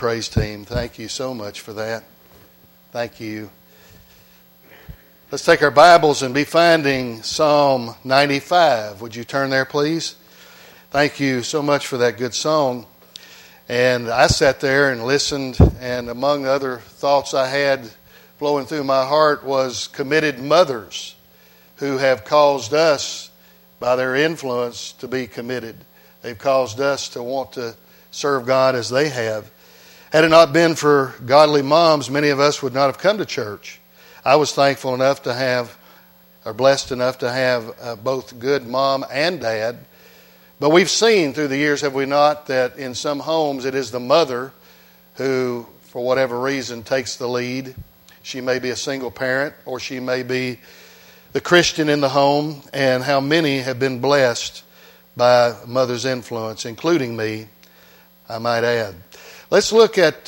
Praise team, thank you so much for that. Thank you. Let's take our Bibles and be finding Psalm 95. Would you turn there, please? Thank you so much for that good song. And I sat there and listened, and among other thoughts I had flowing through my heart was committed mothers who have caused us, by their influence, to be committed. They've caused us to want to serve God as they have. Had it not been for godly moms, many of us would not have come to church. I was thankful enough to have, or blessed enough to have both good mom and dad. But we've seen through the years, have we not, that in some homes it is the mother who, for whatever reason, takes the lead. She may be a single parent, or she may be the Christian in the home, and how many have been blessed by mother's influence, including me, I might add. Let's look at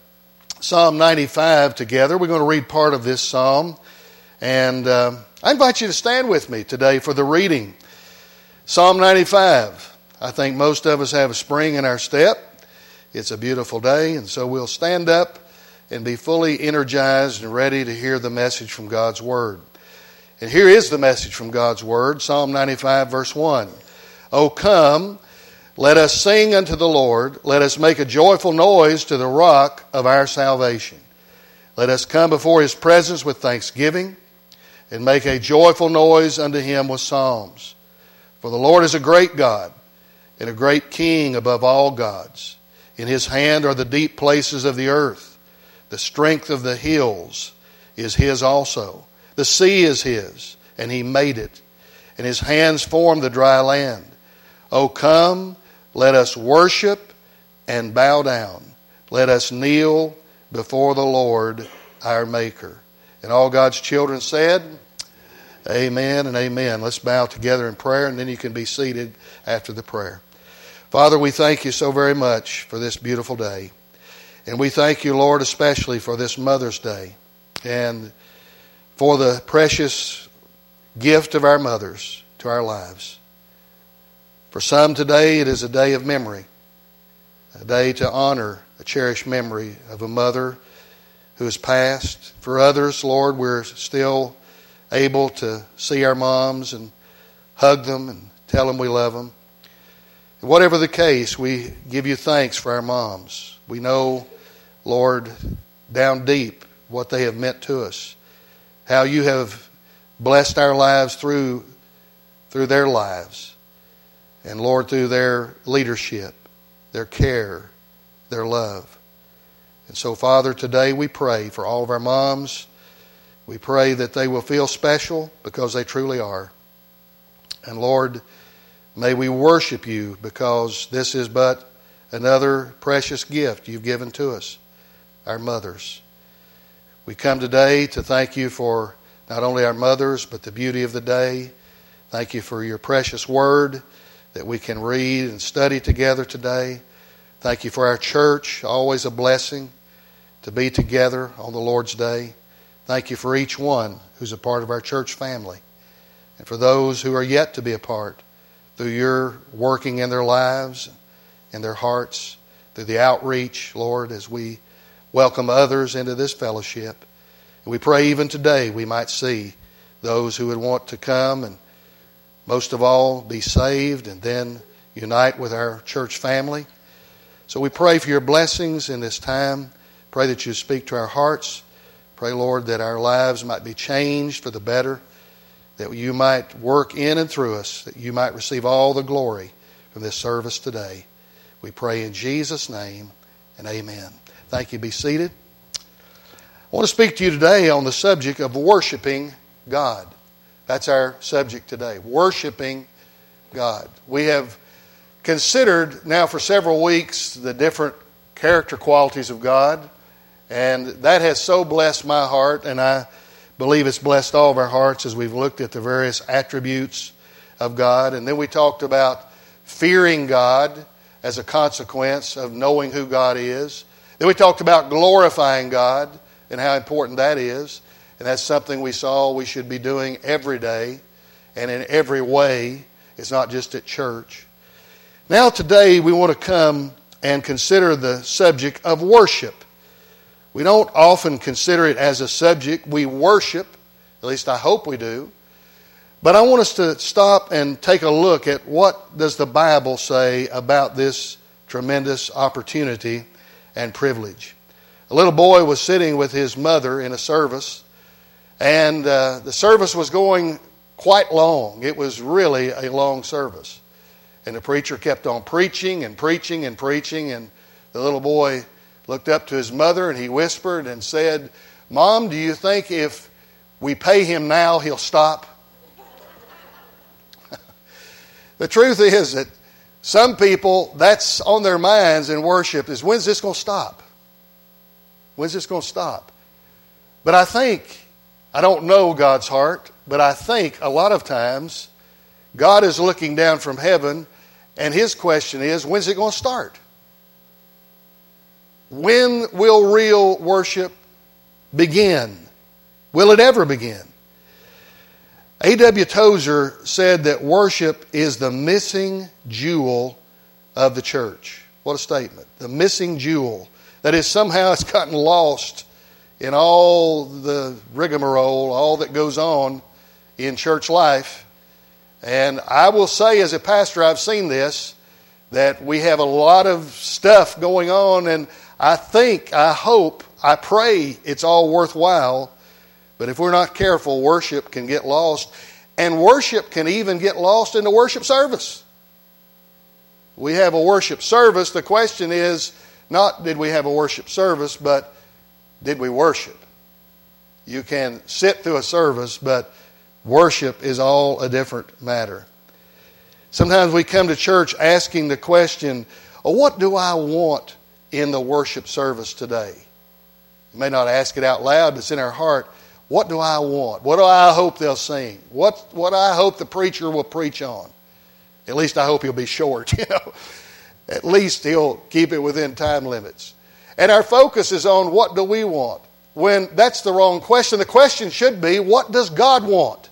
Psalm 95 together. We're going to read part of this psalm. And I invite you to stand with me today for the reading. Psalm 95. I think most of us have a spring in our step. It's a beautiful day, and so we'll stand up and be fully energized and ready to hear the message from God's Word. And here is the message from God's Word, Psalm 95, verse 1. O come, let us sing unto the Lord. Let us make a joyful noise to the rock of our salvation. Let us come before His presence with thanksgiving and make a joyful noise unto Him with psalms. For the Lord is a great God and a great King above all gods. In His hand are the deep places of the earth. The strength of the hills is His also. The sea is His, and He made it. And His hands formed the dry land. O come, let us worship and bow down. Let us kneel before the Lord our Maker. And all God's children said, Amen and amen. Let's bow together in prayer, and then you can be seated after the prayer. Father, we thank you so very much for this beautiful day. And we thank you, Lord, especially for this Mother's Day and for the precious gift of our mothers to our lives. For some today, it is a day of memory, a day to honor a cherished memory of a mother who has passed. For others, Lord, we're still able to see our moms and hug them and tell them we love them. Whatever the case, we give you thanks for our moms. We know, Lord, down deep what they have meant to us, how you have blessed our lives through their lives. And Lord, through their leadership, their care, their love. And so, Father, today we pray for all of our moms. We pray that they will feel special because they truly are. And Lord, may we worship you because this is but another precious gift you've given to us, our mothers. We come today to thank you for not only our mothers, but the beauty of the day. Thank you for your precious word that we can read and study together today. Thank you for our church, always a blessing to be together on the Lord's Day. Thank you for each one who's a part of our church family. And for those who are yet to be a part, through your working in their lives, in their hearts, through the outreach, Lord, as we welcome others into this fellowship. And we pray even today we might see those who would want to come and most of all, be saved and then unite with our church family. So we pray for your blessings in this time. Pray that you speak to our hearts. Pray, Lord, that our lives might be changed for the better, that you might work in and through us, that you might receive all the glory from this service today. We pray in Jesus' name, and amen. Thank you. Be seated. I want to speak to you today on the subject of worshiping God. That's our subject today, worshiping God. We have considered now for several weeks the different character qualities of God, and that has so blessed my heart, and I believe it's blessed all of our hearts as we've looked at the various attributes of God. And then we talked about fearing God as a consequence of knowing who God is. Then we talked about glorifying God and how important that is. And that's something we saw we should be doing every day and in every way. It's not just at church. Now today we want to come and consider the subject of worship. We don't often consider it as a subject. We worship, at least I hope we do. But I want us to stop and take a look at what does the Bible say about this tremendous opportunity and privilege. A little boy was sitting with his mother in a service, and the service was going quite long. It was really a long service. And the preacher kept on preaching and preaching and preaching, and the little boy looked up to his mother and he whispered and said, "Mom, do you think if we pay him now, he'll stop?" The truth is that some people, that's on their minds in worship is, when's this going to stop? When's this going to stop? But I don't know God's heart, but I think a lot of times God is looking down from heaven and His question is, when's it going to start? When will real worship begin? Will it ever begin? A.W. Tozer said that worship is the missing jewel of the church. What a statement. The missing jewel. That is, somehow it's gotten lost in all the rigmarole, all that goes on in church life. And I will say as a pastor, I've seen this, that we have a lot of stuff going on, and I think, I hope, I pray it's all worthwhile. But if we're not careful, worship can get lost. And worship can even get lost in the worship service. We have a worship service. The question is not did we have a worship service, but did we worship? You can sit through a service, but worship is all a different matter. Sometimes we come to church asking the question, what do I want in the worship service today? You may not ask it out loud, but it's in our heart. What do I want? What do I hope they'll sing? What I hope the preacher will preach on? At least I hope he'll be short, At least he'll keep it within time limits. And our focus is on what do we want? When that's the wrong question. The question should be, what does God want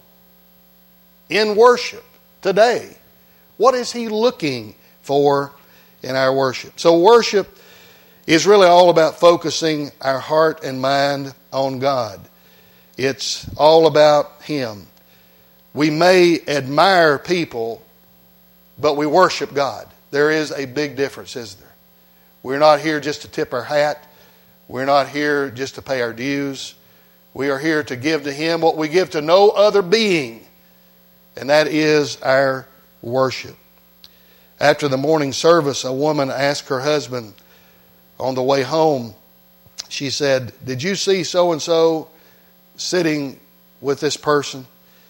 in worship today? What is He looking for in our worship? So worship is really all about focusing our heart and mind on God. It's all about Him. We may admire people, but we worship God. There is a big difference, isn't there? We're not here just to tip our hat. We're not here just to pay our dues. We are here to give to Him what we give to no other being, and that is our worship. After the morning service, a woman asked her husband on the way home, she said, "Did you see so-and-so sitting with this person?"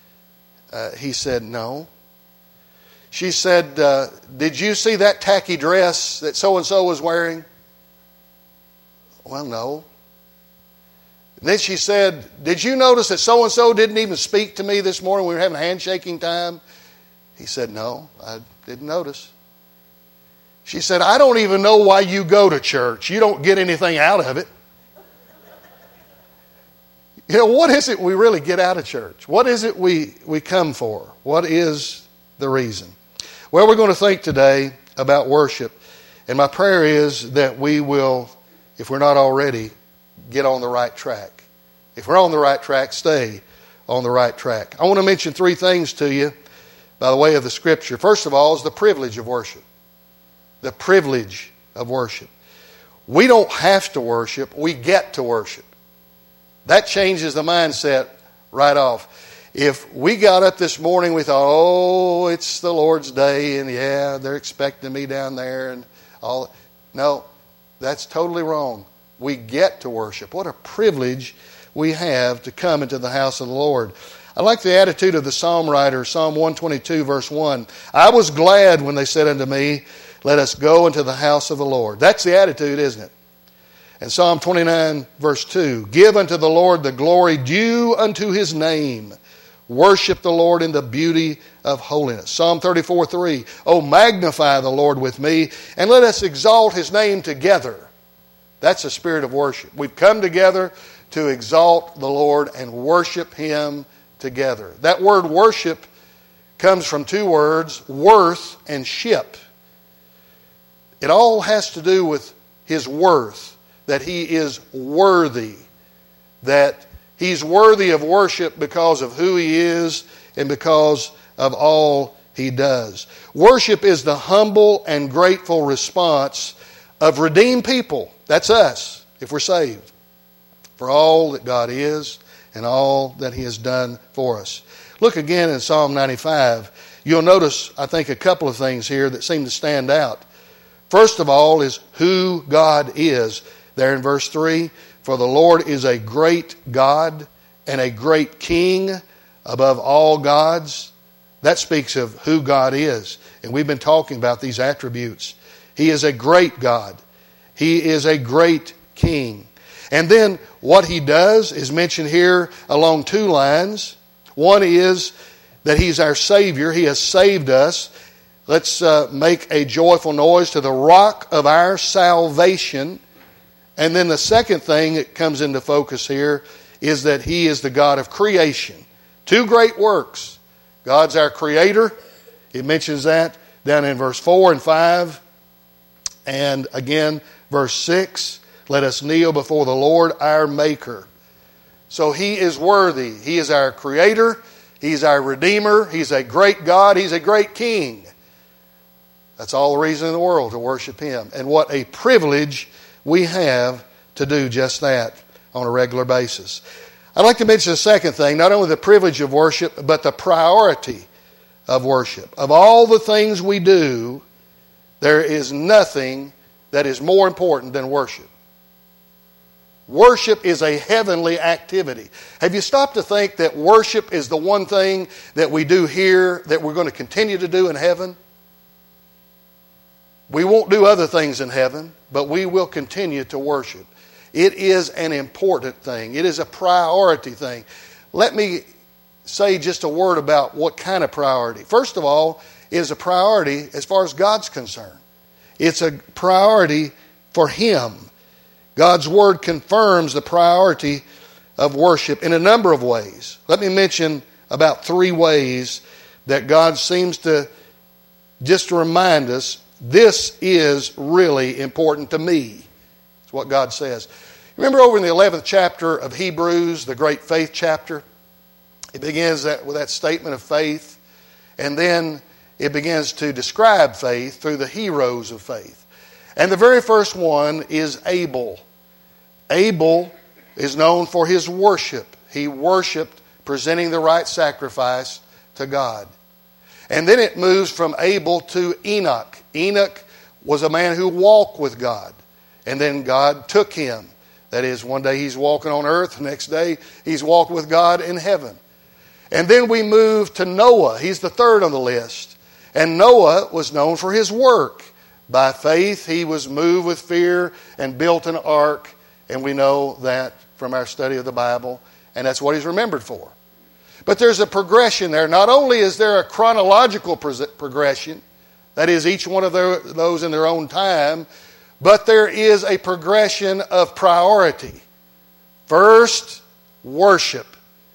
He said, "No." She said, "Did you see that tacky dress that so-and-so was wearing?" "Well, no." And then she said, "Did you notice that so-and-so didn't even speak to me this morning? We were having a handshaking time." He said, "No, I didn't notice." She said, "I don't even know why you go to church. You don't get anything out of it." What is it we really get out of church? What is it we come for? What is the reason? Well, we're going to think today about worship. And my prayer is that we will, if we're not already, get on the right track. If we're on the right track, stay on the right track. I want to mention three things to you by the way of the Scripture. First of all is the privilege of worship. The privilege of worship. We don't have to worship. We get to worship. That changes the mindset right off. If we got up this morning, we thought, oh, it's the Lord's day, and yeah, they're expecting me down there, and all. No, that's totally wrong. We get to worship. What a privilege we have to come into the house of the Lord. I like the attitude of the psalm writer, Psalm 122, verse 1. "I was glad when they said unto me, let us go into the house of the Lord." That's the attitude, isn't it? And Psalm 29, verse 2, "Give unto the Lord the glory due unto His name. Worship the Lord in the beauty of holiness." Psalm 34, 3, "Oh, magnify the Lord with me, and let us exalt His name together." That's a spirit of worship. We've come together to exalt the Lord and worship Him together. That word worship comes from two words, worth and ship. It all has to do with His worth, that He is worthy, that He's worthy of worship because of who He is and because of all He does. Worship is the humble and grateful response of redeemed people. That's us, if we're saved, for all that God is and all that He has done for us. Look again in Psalm 95. You'll notice, I think, a couple of things here that seem to stand out. First of all is who God is. There in verse 3, for the Lord is a great God and a great King above all gods. That speaks of who God is. And we've been talking about these attributes. He is a great God. He is a great King. And then what He does is mentioned here along two lines. One is that He's our Savior. He has saved us. Let's make a joyful noise to the rock of our salvation. And then the second thing that comes into focus here is that He is the God of creation. Two great works. God's our Creator. It mentions that down in verse 4 and 5. And again, verse 6. Let us kneel before the Lord our Maker. So He is worthy. He is our Creator. He's our Redeemer. He's a great God. He's a great King. That's all the reason in the world to worship Him. And what a privilege we have to do just that on a regular basis. I'd like to mention a second thing, not only the privilege of worship, but the priority of worship. Of all the things we do, there is nothing that is more important than worship. Worship is a heavenly activity. Have you stopped to think that worship is the one thing that we do here that we're going to continue to do in heaven? We won't do other things in heaven, but we will continue to worship. It is an important thing. It is a priority thing. Let me say just a word about what kind of priority. First of all, it is a priority as far as God's concerned. It's a priority for Him. God's Word confirms the priority of worship in a number of ways. Let me mention about 3 ways that God seems to just remind us, this is really important to me. It's what God says. Remember over in the 11th chapter of Hebrews, the great faith chapter? It begins with that statement of faith, and then it begins to describe faith through the heroes of faith. And the very first one is Abel. Abel is known for his worship. He worshiped presenting the right sacrifice to God. And then it moves from Abel to Enoch. Enoch was a man who walked with God. And then God took him. That is, one day he's walking on earth, the next day he's walking with God in heaven. And then we move to Noah. He's the third on the list. And Noah was known for his work. By faith, he was moved with fear and built an ark. And we know that from our study of the Bible. And that's what he's remembered for. But there's a progression there. Not only is there a chronological progression, that is, each one of those in their own time, but there is a progression of priority. First, worship.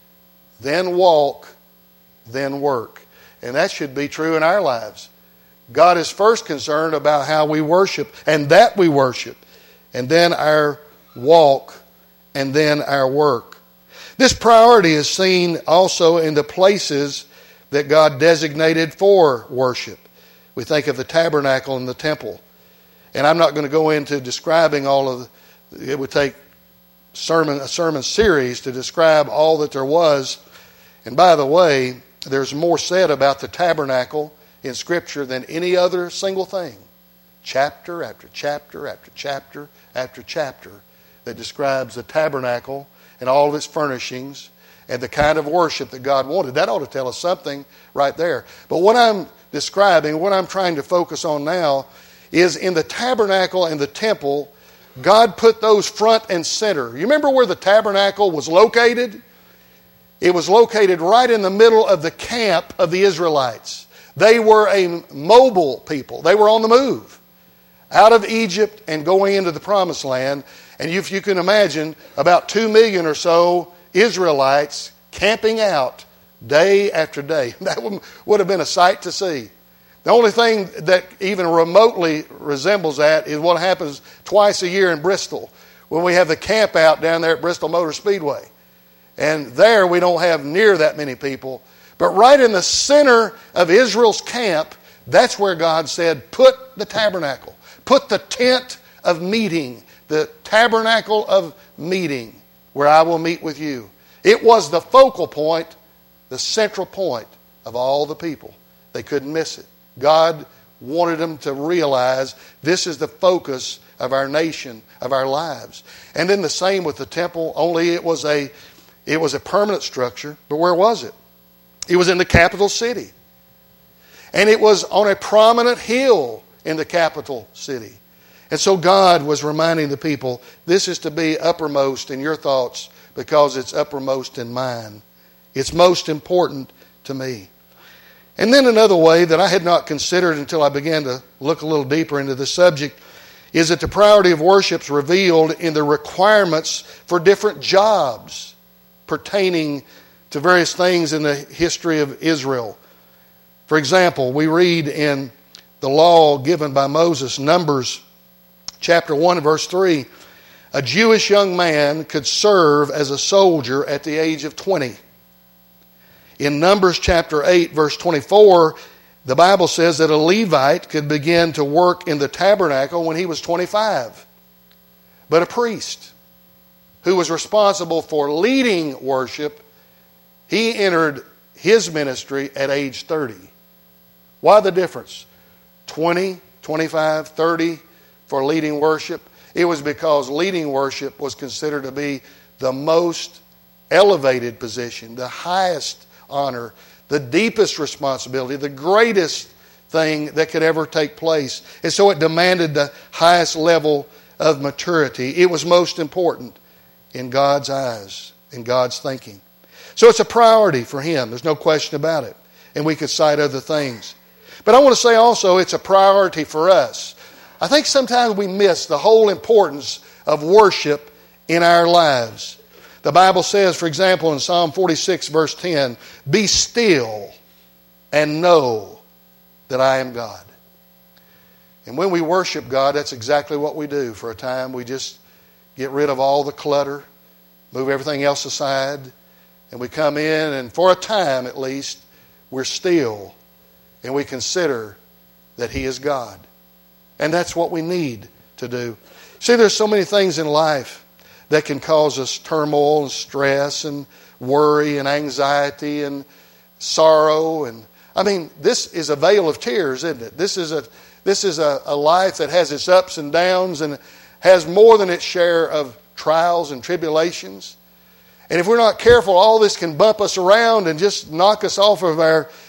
Then walk. Then work. And that should be true in our lives. God is first concerned about how we worship and that we worship. And then our walk, and then our work. This priority is seen also in the places that God designated for worship. We think of the tabernacle and the temple. And I'm not going to go into describing all of it would take a sermon series to describe all that there was. And by the way, there's more said about the tabernacle in Scripture than any other single thing. Chapter after chapter after chapter after chapter that describes the tabernacle and all of its furnishings and the kind of worship that God wanted. That ought to tell us something right there. But what I'm describing, what I'm trying to focus on now, is in the tabernacle and the temple, God put those front and center. You remember where the tabernacle was located? It was located right in the middle of the camp of the Israelites. They were a mobile people. They were on the move. Out of Egypt and going into the Promised Land. And if you can imagine, about 2 million or so Israelites camping out day after day. That would have been a sight to see. The only thing that even remotely resembles that is what happens twice a year in Bristol when we have the camp out down there at Bristol Motor Speedway. And there we don't have near that many people. But right in the center of Israel's camp, that's where God said, put the tabernacle, put the tent of meeting, the tabernacle of meeting, where I will meet with you. It was the focal point, the central point of all the people. They couldn't miss it. God wanted them to realize this is the focus of our nation, of our lives. And then the same with the temple, only it was a permanent structure. But where was it? It was in the capital city. And it was on a prominent hill in the capital city. And so God was reminding the people, this is to be uppermost in your thoughts because it's uppermost in mine. It's most important to me. And then another way that I had not considered until I began to look a little deeper into the subject is that the priority of worship is revealed in the requirements for different jobs pertaining to various things in the history of Israel. For example, we read in the law given by Moses, Numbers chapter 1 and verse 3, a Jewish young man could serve as a soldier at the age of 20. In Numbers chapter 8, verse 24, the Bible says that a Levite could begin to work in the tabernacle when he was 25. But a priest who was responsible for leading worship, he entered his ministry at age 30. Why the difference? 20, 25, 30 for leading worship? It was because leading worship was considered to be the most elevated position, the highest honor, the deepest responsibility, the greatest thing that could ever take place. And so it demanded the highest level of maturity. It was most important in God's eyes, in God's thinking. So it's a priority for him. There's no question about it. And we could cite other things. But I want to say also it's a priority for us. I think sometimes we miss the whole importance of worship in our lives. The Bible says, for example, in Psalm 46, verse 10, be still and know that I am God. And when we worship God, that's exactly what we do. For a time, we just get rid of all the clutter, move everything else aside, and we come in, and for a time at least, we're still, and we consider that He is God. And that's what we need to do. See, there's so many things in life that can cause us turmoil and stress and worry and anxiety and sorrow. And I mean, this is a vale of tears, isn't it? This is a life that has its ups and downs and has more than its share of trials and tribulations. And if we're not careful, all this can bump us around and just knock us off of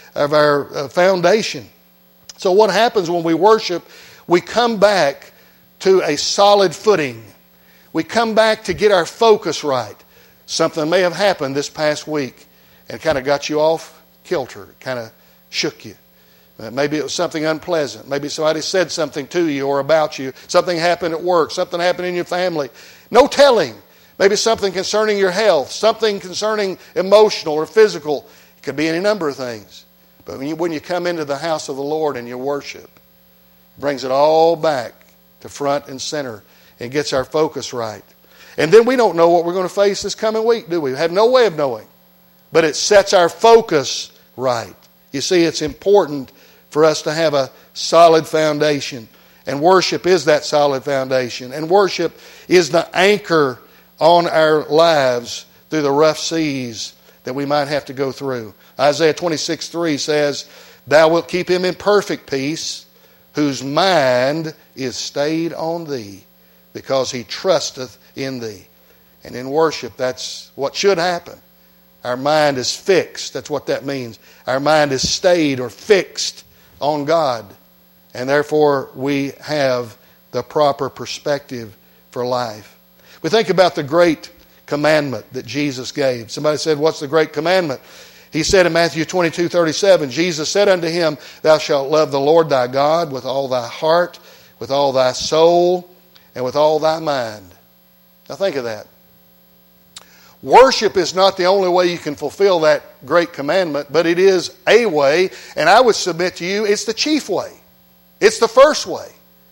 our foundation. So what happens when we worship? We come back to a solid footing. We come back to get our focus right. Something may have happened this past week and kind of got you off kilter, kind of shook you. Maybe it was something unpleasant. Maybe somebody said something to you or about you. Something happened at work. Something happened in your family. No telling. Maybe something concerning your health. Something concerning emotional or physical. It could be any number of things. But when you come into the house of the Lord and you worship, it brings it all back to front and center and gets our focus right. And then we don't know what we're going to face this coming week, do we? We have no way of knowing. But it sets our focus right. You see, it's important for us to have a solid foundation. And worship is that solid foundation. And worship is the anchor on our lives through the rough seas that we might have to go through. Isaiah 26:3 says, thou wilt keep him in perfect peace, whose mind is stayed on thee, because he trusteth in thee. And in worship, that's what should happen. Our mind is fixed. That's what that means. Our mind is stayed or fixed on God. And therefore, we have the proper perspective for life. We think about the great commandment that Jesus gave. Somebody said, what's the great commandment? He said in Matthew 22:37, Jesus said unto him, thou shalt love the Lord thy God with all thy heart, with all thy soul, and with all thy mind. Now think of that. Worship is not the only way you can fulfill that great commandment, but it is a way, and I would submit to you, it's the chief way. It's the first way.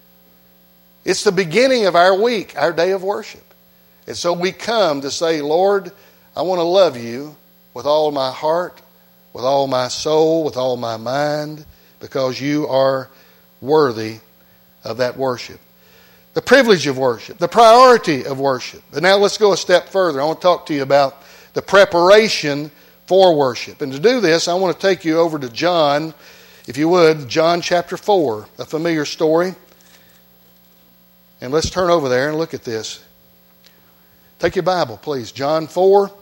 It's the beginning of our week, our day of worship. And so we come to say, Lord, I want to love you with all my heart, with all my soul, with all my mind, because you are worthy of that worship. The privilege of worship, the priority of worship. But now let's go a step further. I want to talk to you about the preparation for worship. And to do this, I want to take you over to John, if you would, John chapter 4, a familiar story. And let's turn over there and look at this. Take your Bible, please. John 4,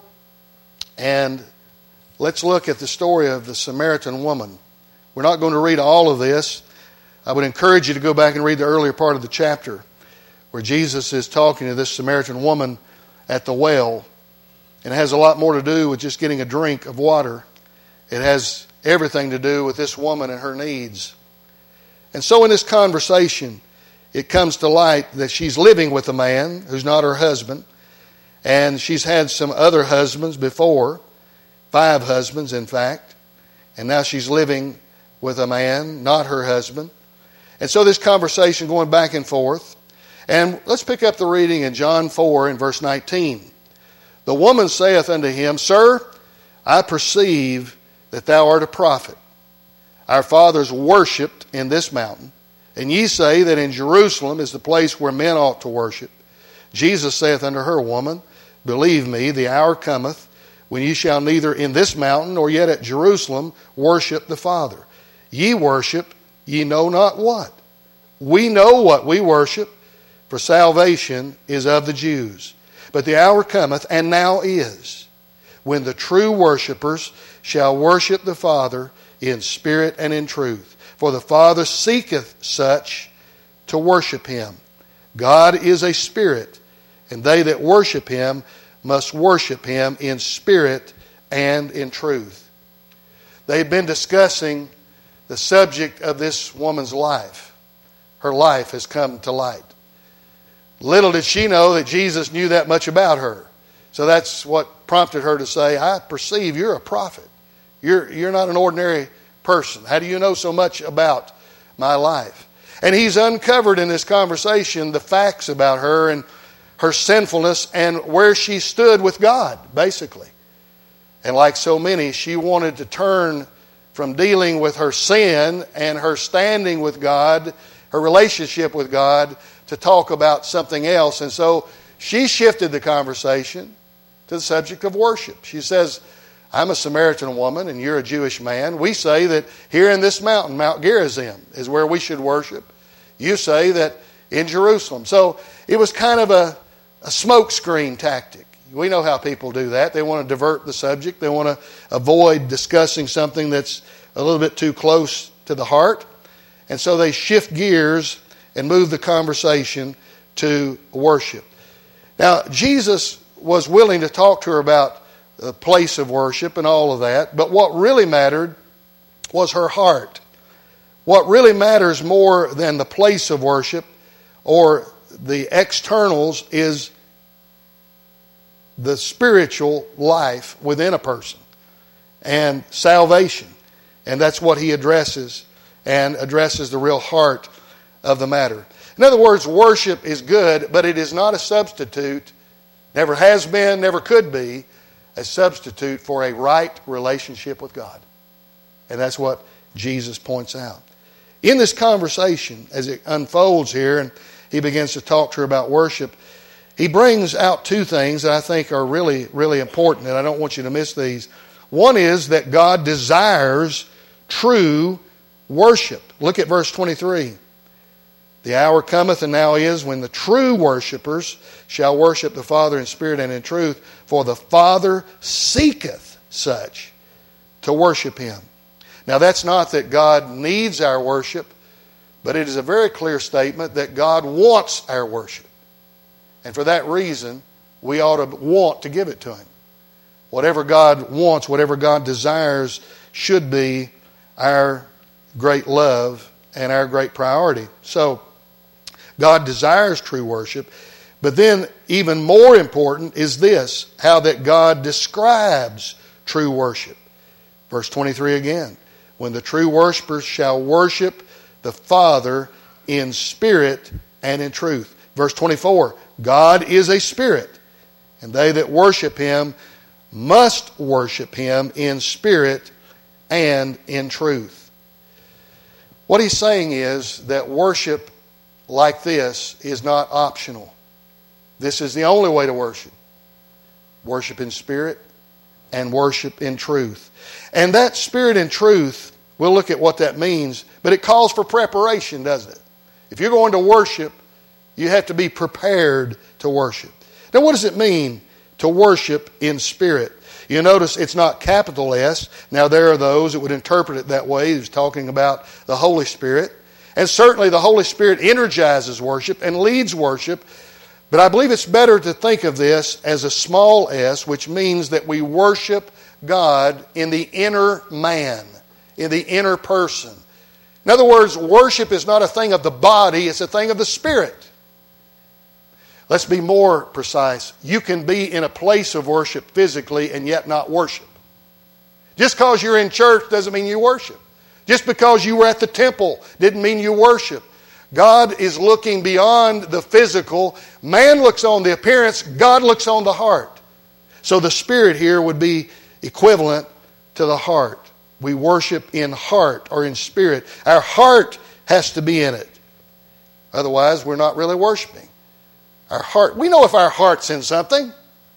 and let's look at the story of the Samaritan woman. We're not going to read all of this. I would encourage you to go back and read the earlier part of the chapter where Jesus is talking to this Samaritan woman at the well. And it has a lot more to do with just getting a drink of water. It has everything to do with this woman and her needs. And so in this conversation, it comes to light that she's living with a man who's not her husband. And she's had some other husbands before, 5 husbands in fact. And now she's living with a man, not her husband. And so this conversation going back and forth. And let's pick up the reading in John 4 in verse 19. The woman saith unto him, Sir, I perceive that thou art a prophet. Our fathers worshipped in this mountain, and ye say that in Jerusalem is the place where men ought to worship. Jesus saith unto her, Woman, believe me, the hour cometh when ye shall neither in this mountain nor yet at Jerusalem worship the Father. Ye worship, ye know not what. We know what we worship, for salvation is of the Jews. But the hour cometh, and now is, when the true worshipers shall worship the Father in spirit and in truth. For the Father seeketh such to worship him. God is a spirit, and they that worship him must worship him in spirit and in truth. They've been discussing the subject of this woman's life. Her life has come to light. Little did she know that Jesus knew that much about her. So that's what prompted her to say, I perceive you're a prophet. You're not an ordinary person. How do you know so much about my life? And he's uncovered in this conversation the facts about her and her sinfulness and where she stood with God, basically. And like so many, she wanted to turn from dealing with her sin and her standing with God, her relationship with God, to talk about something else. And so she shifted the conversation to the subject of worship. She says, I'm a Samaritan woman and you're a Jewish man. We say that here in this mountain, Mount Gerizim, is where we should worship. You say that in Jerusalem. So it was kind of a smokescreen tactic. We know how people do that. They want to divert the subject. They want to avoid discussing something that's a little bit too close to the heart. And so they shift gears and move the conversation to worship. Now, Jesus was willing to talk to her about the place of worship and all of that, but what really mattered was her heart. What really matters more than the place of worship or the externals is the spiritual life within a person and salvation. And that's what he addresses, and addresses the real heart of the matter. In other words, worship is good, but it is not a substitute, never has been, never could be, a substitute for a right relationship with God. And that's what Jesus points out. In this conversation, as it unfolds here, and he begins to talk to her about worship, he brings out 2 things that I think are really, really important, and I don't want you to miss these. One is that God desires true worship. Look at verse 23. The hour cometh, and now is, when the true worshipers shall worship the Father in spirit and in truth, for the Father seeketh such to worship him. Now that's not that God needs our worship, but it is a very clear statement that God wants our worship. And for that reason, we ought to want to give it to him. Whatever God wants, whatever God desires, should be our great love and our great priority. So, God desires true worship, But then, even more important is this, how that God describes true worship. Verse 23 again. When the true worshipers shall worship the Father in spirit and in truth. Verse 24. God is a spirit, and they that worship Him must worship Him in spirit and in truth. What he's saying is that worship like this is not optional. This is the only way to worship. Worship in spirit and worship in truth. And that spirit and truth, we'll look at what that means, but it calls for preparation, doesn't it? If you're going to worship, you have to be prepared to worship. Now, what does it mean to worship in spirit? You notice it's not capital S. Now, there are those that would interpret it that way. He's talking about the Holy Spirit. And certainly the Holy Spirit energizes worship and leads worship. But I believe it's better to think of this as a small s, which means that we worship God in the inner man, in the inner person. In other words, worship is not a thing of the body, it's a thing of the Spirit. Let's be more precise. You can be in a place of worship physically and yet not worship. Just because you're in church doesn't mean you worship. Just because you were at the temple didn't mean you worship. God is looking beyond the physical. Man looks on the appearance. God looks on the heart. So the Spirit here would be equivalent to the heart. We worship in heart or in spirit. Our heart has to be in it. Otherwise, we're not really worshiping. Our heart, we know if our heart's in something.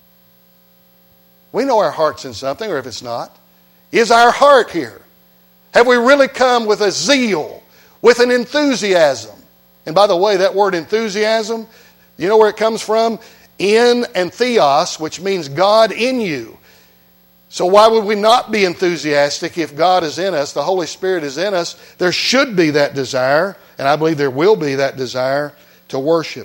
We know our heart's in something, or if it's not. Is our heart here? Have we really come with a zeal, with an enthusiasm? And by the way, that word enthusiasm, you know where it comes from? In and theos, which means God in you. So why would we not be enthusiastic if God is in us, the Holy Spirit is in us? There should be that desire, and I believe there will be that desire to worship.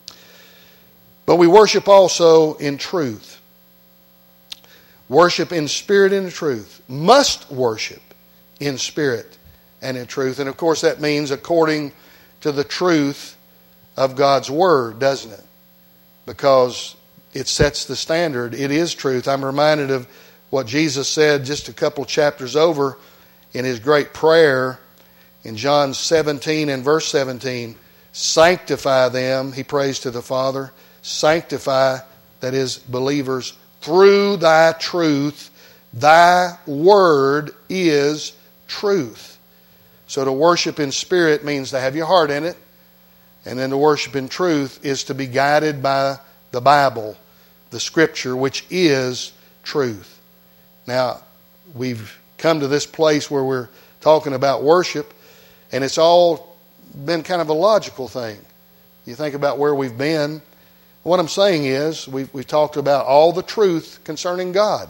But we worship also in truth. Worship in spirit and in truth. Must worship in spirit and in truth. And of course that means according to the truth of God's Word, doesn't it? Because it sets the standard. It is truth. I'm reminded of what Jesus said just a couple chapters over in His great prayer in John 17 and verse 17. Sanctify them, He prays to the Father. Sanctify, that is, believers, through Thy truth. Thy Word is truth. So to worship in spirit means to have your heart in it. And then to worship in truth is to be guided by the Bible, the Scripture, which is truth. Now, we've come to this place where we're talking about worship, and it's all been kind of a logical thing. You think about where we've been. What I'm saying is, we've talked about all the truth concerning God.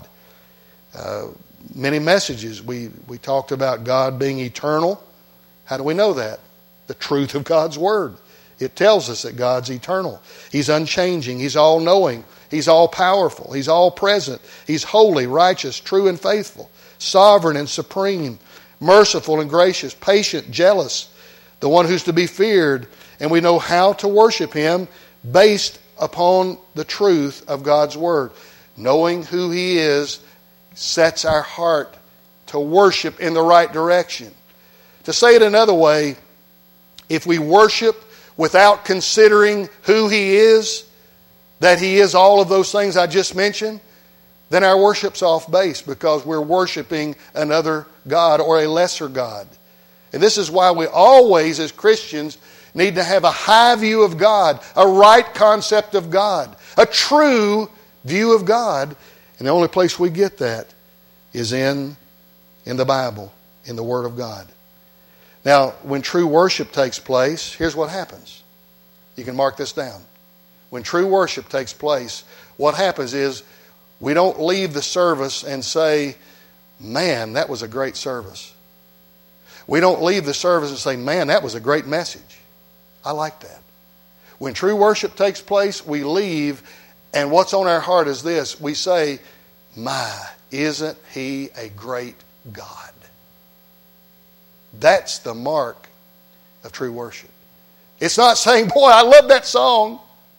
Many messages. We talked about God being eternal. How do we know that? The truth of God's Word. It tells us that God's eternal. He's unchanging. He's all-knowing. He's all-powerful. He's all-present. He's holy, righteous, true, and faithful. Sovereign and supreme. Merciful and gracious. Patient, jealous. The one who's to be feared. And we know how to worship Him based upon the truth of God's Word. Knowing who He is sets our heart to worship in the right direction. To say it another way, if we worship without considering who He is, that He is all of those things I just mentioned, then our worship's off base because we're worshiping another God or a lesser God. And this is why we always, as Christians, need to have a high view of God, a right concept of God, a true view of God. And the only place we get that is in the Bible, in the Word of God. Now, when true worship takes place, here's what happens. You can mark this down. When true worship takes place, what happens is we don't leave the service and say, man, that was a great service. We don't leave the service and say, man, that was a great message. I like that. When true worship takes place, we leave, and what's on our heart is this. We say, my, isn't He a great God? That's the mark of true worship. It's not saying, boy, I love that song.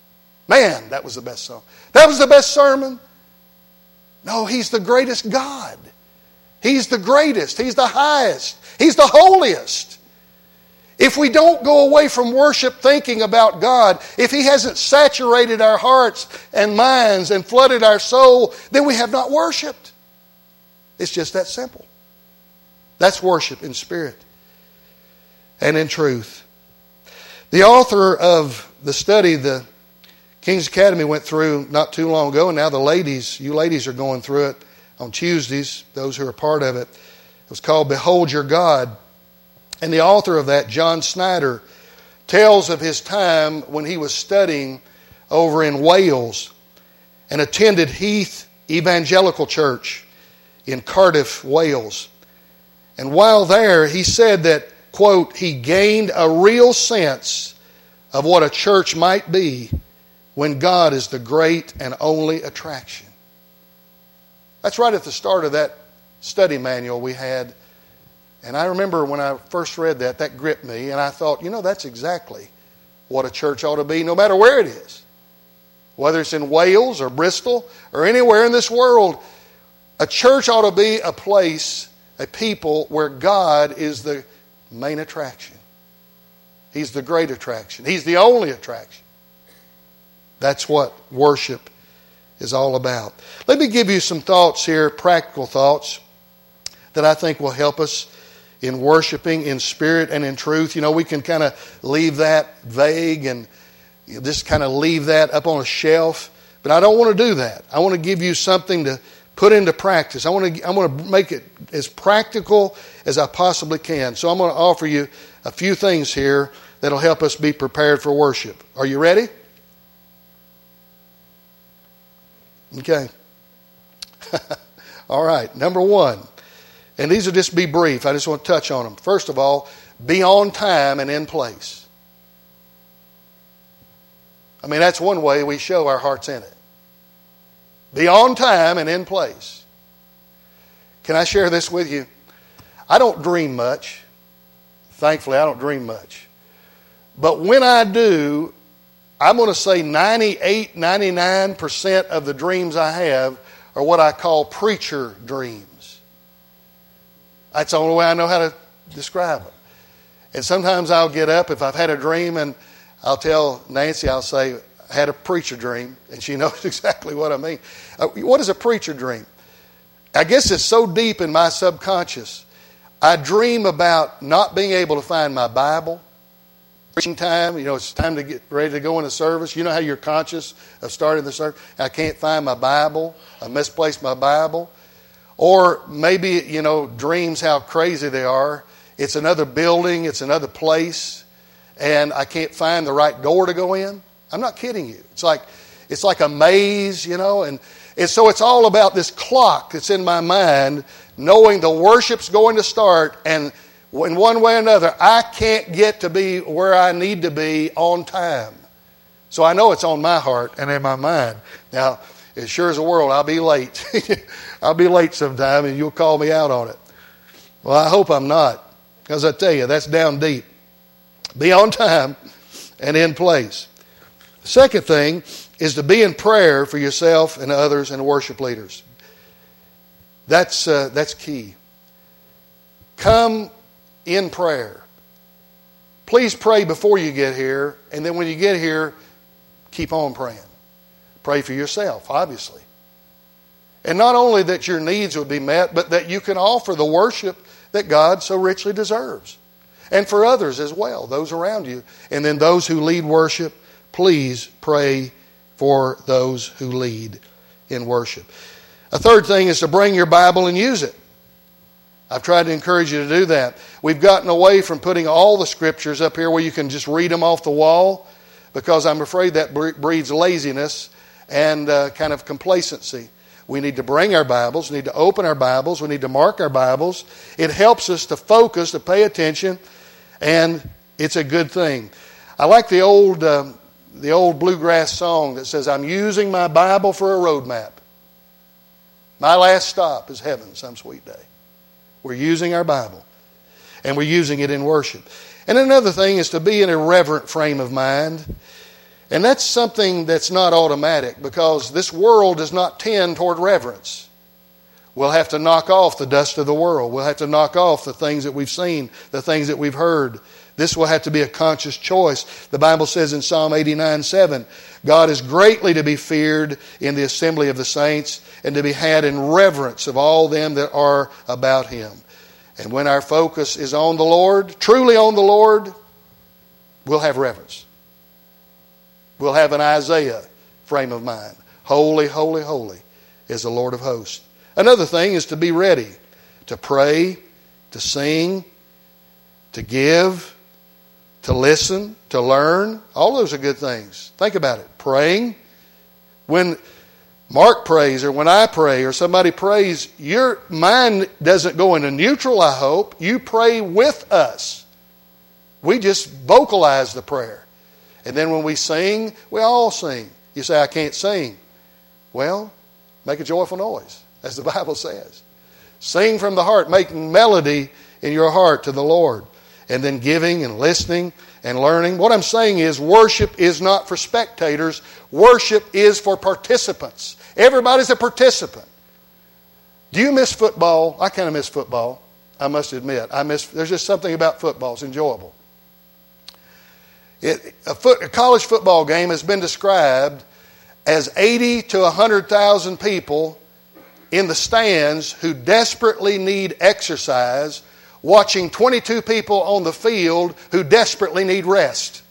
Man, that was the best song. That was the best sermon. No, He's the greatest God. He's the greatest. He's the highest. He's the holiest. If we don't go away from worship thinking about God, if He hasn't saturated our hearts and minds and flooded our soul, then we have not worshiped. It's just that simple. That's worship in spirit and in truth. The author of the study the King's Academy went through not too long ago, and now you ladies are going through it on Tuesdays, those who are part of it. It was called Behold Your God. And the author of that, John Snyder, tells of his time when he was studying over in Wales and attended Heath Evangelical Church in Cardiff, Wales. And while there, he said that, quote, he gained a real sense of what a church might be when God is the great and only attraction. That's right at the start of that study manual we had. And I remember when I first read that gripped me, and I thought, that's exactly what a church ought to be, no matter where it is. Whether it's in Wales or Bristol or anywhere in this world, a church ought to be a place, a people where God is the main attraction. He's the great attraction. He's the only attraction. That's what worship is all about. Let me give you some thoughts here, practical thoughts, that I think will help us in worshiping in spirit and in truth. We can kind of leave that vague and just kind of leave that up on a shelf. But I don't want to do that. I want to give you something to put into practice. I want to make it as practical as I possibly can. So I'm going to offer you a few things here that'll help us be prepared for worship. Are you ready? Okay. All right. Number one. And these will just be brief. I just want to touch on them. First of all, be on time and in place. That's one way we show our heart's in it. Be on time and in place. Can I share this with you? I don't dream much. Thankfully, I don't dream much. But when I do, I'm going to say 98, 99% of the dreams I have are what I call preacher dreams. That's the only way I know how to describe them. And sometimes I'll get up if I've had a dream and I'll tell Nancy, I'll say, I had a preacher dream. And she knows exactly what I mean. What is a preacher dream? I guess it's so deep in my subconscious. I dream about not being able to find my Bible. Preaching time, it's time to get ready to go into service. You know how you're conscious of starting the service? I can't find my Bible. I misplaced my Bible. Or maybe, dreams, how crazy they are. It's another building, it's another place, and I can't find the right door to go in. I'm not kidding you. It's like a maze, and so it's all about this clock that's in my mind, knowing the worship's going to start, and in one way or another, I can't get to be where I need to be on time. So I know it's on my heart and in my mind. Now, as sure as the world, I'll be late. I'll be late sometime and you'll call me out on it. Well, I hope I'm not. Because I tell you, that's down deep. Be on time and in place. The second thing is to be in prayer for yourself and others and worship leaders. That's key. Come in prayer. Please pray before you get here. And then when you get here, keep on praying. Pray for yourself, obviously. And not only that your needs would be met, but that you can offer the worship that God so richly deserves. And for others as well, those around you. And then those who lead worship, please pray for those who lead in worship. A third thing is to bring your Bible and use it. I've tried to encourage you to do that. We've gotten away from putting all the scriptures up here where you can just read them off the wall, because I'm afraid that breeds laziness and kind of complacency. We need to bring our Bibles. We need to open our Bibles. We need to mark our Bibles. It helps us to focus, to pay attention, and it's a good thing. I like the old bluegrass song that says, I'm using my Bible for a road map. My last stop is heaven some sweet day. We're using our Bible, and we're using it in worship. And another thing is to be in a reverent frame of mind. And that's something that's not automatic, because this world does not tend toward reverence. We'll have to knock off the dust of the world. We'll have to knock off the things that we've seen, the things that we've heard. This will have to be a conscious choice. The Bible says in Psalm 89:7, God is greatly to be feared in the assembly of the saints, and to be had in reverence of all them that are about Him. And when our focus is on the Lord, truly on the Lord, we'll have reverence. We'll have an Isaiah frame of mind. Holy, holy, holy is the Lord of hosts. Another thing is to be ready to pray, to sing, to give, to listen, to learn. All those are good things. Think about it. Praying. When Mark prays, or when I pray, or somebody prays, your mind doesn't go into neutral, I hope. You pray with us. We just vocalize the prayer. And then when we sing, we all sing. You say, I can't sing. Well, make a joyful noise, as the Bible says. Sing from the heart, making melody in your heart to the Lord. And then giving and listening and learning. What I'm saying is, worship is not for spectators. Worship is for participants. Everybody's a participant. Do you miss football? I kind of miss football, I must admit. There's just something about football. It's enjoyable. A college football game has been described as 80 to 100,000 people in the stands who desperately need exercise, watching 22 people on the field who desperately need rest.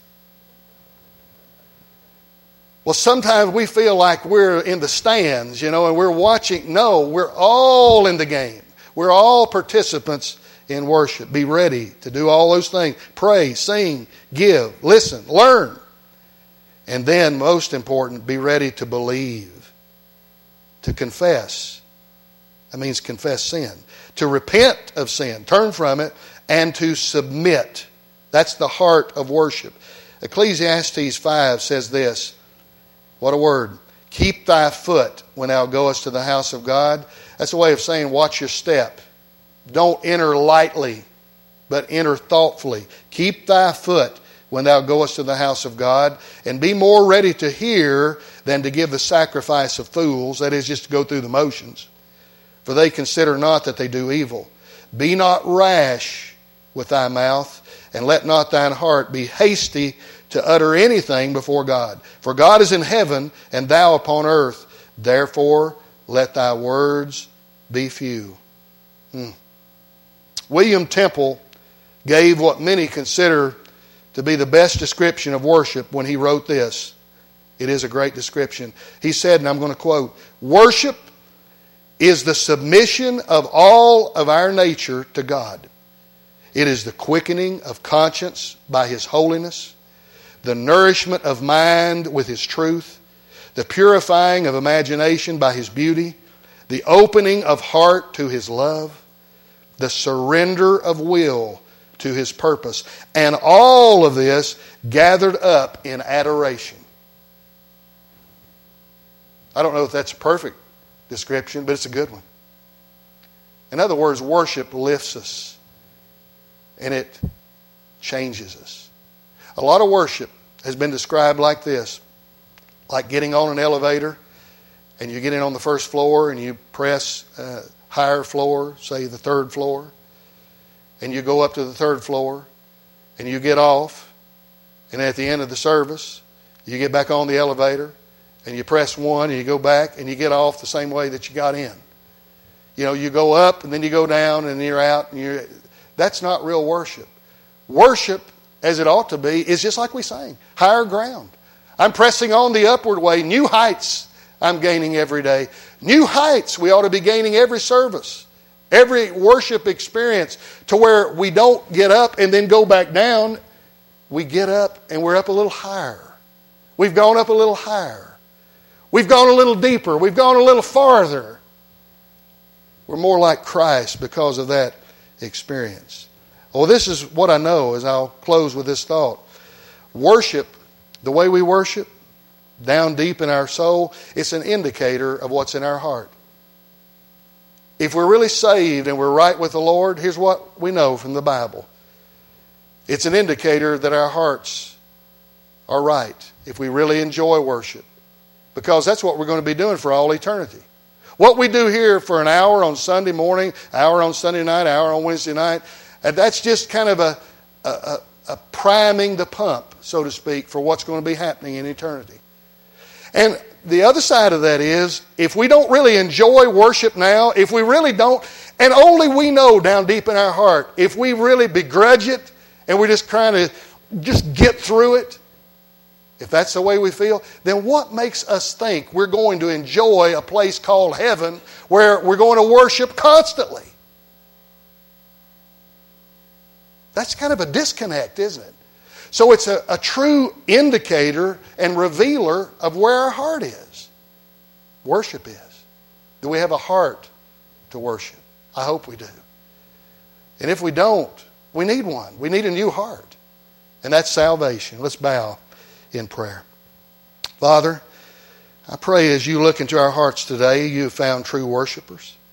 Well, sometimes we feel like we're in the stands, and we're watching. No, we're all in the game. We're all participants in worship. Be ready to do all those things. Pray, sing, give, listen, learn. And then, most important, be ready to believe, to confess. That means confess sin. To repent of sin, turn from it, and to submit. That's the heart of worship. Ecclesiastes 5 says this. What a word. Keep thy foot when thou goest to the house of God. That's a way of saying watch your step. Don't enter lightly, but enter thoughtfully. Keep thy foot when thou goest to the house of God, and be more ready to hear than to give the sacrifice of fools, that is, just to go through the motions. For they consider not that they do evil. Be not rash with thy mouth, and let not thine heart be hasty to utter anything before God. For God is in heaven, and thou upon earth. Therefore, let thy words be few. William Temple gave what many consider to be the best description of worship when he wrote this. It is a great description. He said, and I'm going to quote, "Worship is the submission of all of our nature to God. It is the quickening of conscience by His holiness, the nourishment of mind with His truth, the purifying of imagination by His beauty, the opening of heart to His love, the surrender of will to His purpose, and all of this gathered up in adoration." I don't know if that's a perfect description, but it's a good one. In other words, worship lifts us, and it changes us. A lot of worship has been described like this, like getting on an elevator, and you get in on the first floor, and you press higher floor, say the third floor, and you go up to the third floor, and you get off, and at the end of the service, you get back on the elevator, and you press one, and you go back, and you get off the same way that you got in. You go up, and then you go down, and you're out. And that's not real worship. Worship, as it ought to be, is just like we sang, higher ground. I'm pressing on the upward way. New heights I'm gaining every day. New heights we ought to be gaining every service, every worship experience, to where we don't get up and then go back down. We get up, and we're up a little higher. We've gone up a little higher. We've gone a little deeper. We've gone a little farther. We're more like Christ because of that experience. Well, this is what I know as I'll close with this thought. Worship, the way we worship, down deep in our soul, it's an indicator of what's in our heart. If we're really saved and we're right with the Lord, here's what we know from the Bible. It's an indicator that our hearts are right. if we really enjoy worship, because that's what we're going to be doing for all eternity. What we do here for an hour on Sunday morning, hour on Sunday night, hour on Wednesday night, that's just kind of a priming the pump, so to speak, for what's going to be happening in eternity. And the other side of that is, if we don't really enjoy worship now, if we really don't, and only we know down deep in our heart, if we really begrudge it and we're just trying to just get through it, if that's the way we feel, then what makes us think we're going to enjoy a place called heaven where we're going to worship constantly? That's kind of a disconnect, isn't it? So it's a true indicator and revealer of where our heart is. Worship is. Do we have a heart to worship? I hope we do. And if we don't, we need one. We need a new heart. And that's salvation. Let's bow in prayer. Father, I pray as you look into our hearts today, you have found true worshipers.